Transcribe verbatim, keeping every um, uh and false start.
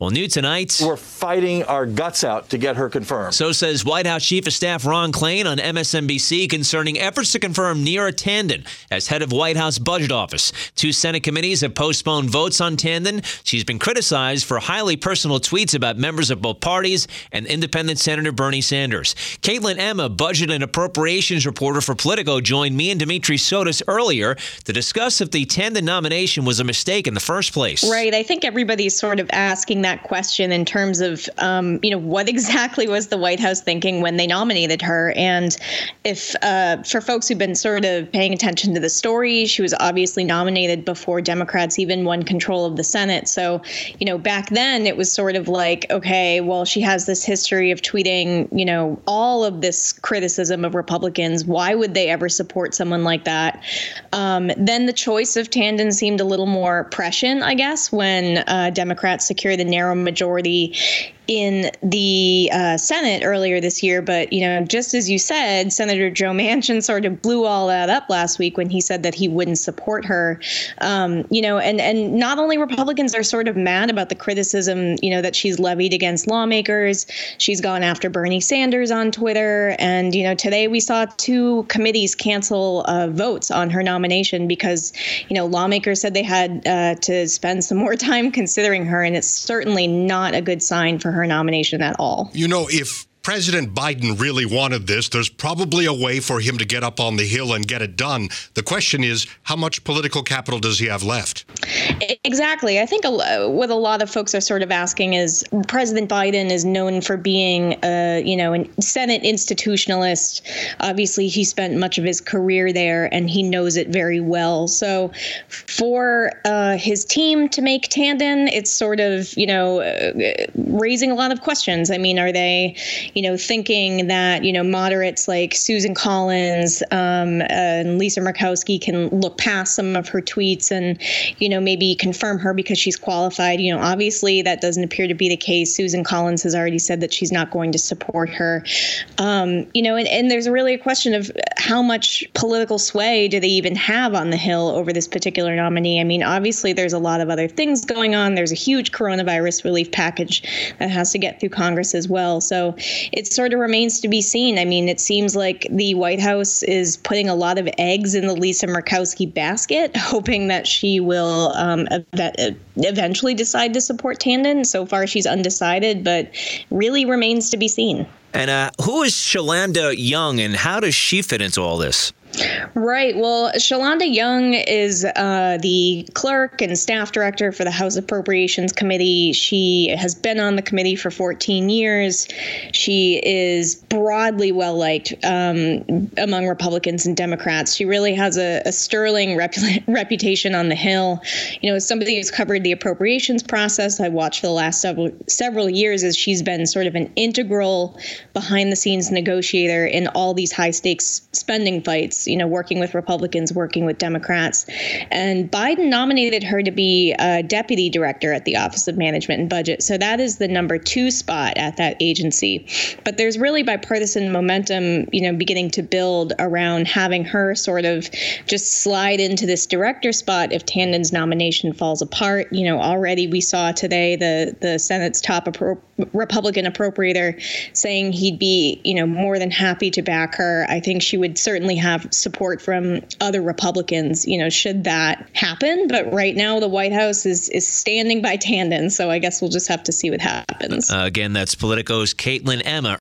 Well, new tonight. We're fighting our guts out to get her confirmed. So says White House Chief of Staff Ron Klain on M S N B C concerning efforts to confirm Neera Tanden as head of White House Budget Office. Two Senate committees have postponed votes on Tanden. She's been criticized for highly personal tweets about members of both parties and independent Senator Bernie Sanders. Caitlin Emma, budget and appropriations reporter for Politico, joined me and Dimitri Sotis earlier to discuss if the Tanden nomination was a mistake in the first place. Right. I think everybody's sort of asking that question in terms of, um, you know, what exactly was the White House thinking when they nominated her? And if uh, for folks who've been sort of paying attention to the story, she was obviously nominated before Democrats even won control of the Senate. So, you know, back then it was sort of like, OK, well, she has this history of tweeting, you know, all of this criticism of Republicans. Why would they ever support someone like that? Um, then the choice of Tanden seemed a little more prescient, I guess, when uh, Democrats secured a narrow majority in the uh, Senate earlier this year. But, you know, just as you said, Senator Joe Manchin sort of blew all that up last week when he said that he wouldn't support her. Um, you know, and, and not only Republicans are sort of mad about the criticism, you know, that she's levied against lawmakers. She's gone after Bernie Sanders on Twitter. And, you know, today we saw two committees cancel uh, votes on her nomination because, you know, lawmakers said they had uh, to spend some more time considering her. And it's certainly not a good sign for her nomination at all. You know, if President Biden really wanted this, there's probably a way for him to get up on the Hill and get it done. The question is, how much political capital does he have left? Exactly. I think a, what a lot of folks are sort of asking is President Biden is known for being, a, you know, a Senate institutionalist. Obviously, he spent much of his career there and he knows it very well. So for uh, his team to make Tanden, it's sort of, you know, uh, raising a lot of questions. I mean, are they, you know, thinking that, you know, moderates like Susan Collins um, uh, and Lisa Murkowski can look past some of her tweets and, you know, maybe confirm her because she's qualified. You know, obviously that doesn't appear to be the case. Susan Collins has already said that she's not going to support her. Um, you know, and, and there's really a question of how much political sway do they even have on the Hill over this particular nominee? I mean, obviously there's a lot of other things going on. There's a huge coronavirus relief package that has to get through Congress as well. So it sort of remains to be seen. I mean, it seems like the White House is putting a lot of eggs in the Lisa Murkowski basket, hoping that she will um, ev- eventually decide to support Tanden. So far, she's undecided, but really remains to be seen. And uh, who is Shalanda Young, and how does she fit into all this? Right. Well, Shalanda Young is uh, the clerk and staff director for the House Appropriations Committee. She has been on the committee for fourteen years. She is broadly well liked um, among Republicans and Democrats. She really has a, a sterling rep- reputation on the Hill. You know, as somebody who's covered the appropriations process, I watched for the last several several years as she's been sort of an integral behind the scenes negotiator in all these high stakes spending fights. You know, working with Republicans, working with Democrats. And Biden nominated her to be a deputy director at the Office of Management and Budget. So that is the number two spot at that agency. But there's really bipartisan momentum, you know, beginning to build around having her sort of just slide into this director spot if Tanden's nomination falls apart. You know, already we saw today the, the Senate's top appro- Republican appropriator saying he'd be, you know, more than happy to back her. I think she would certainly have support from other Republicans, you know, should that happen. But right now, the White House is is standing by Tanden. So I guess we'll just have to see what happens. Uh, again, that's Politico's Caitlin Emma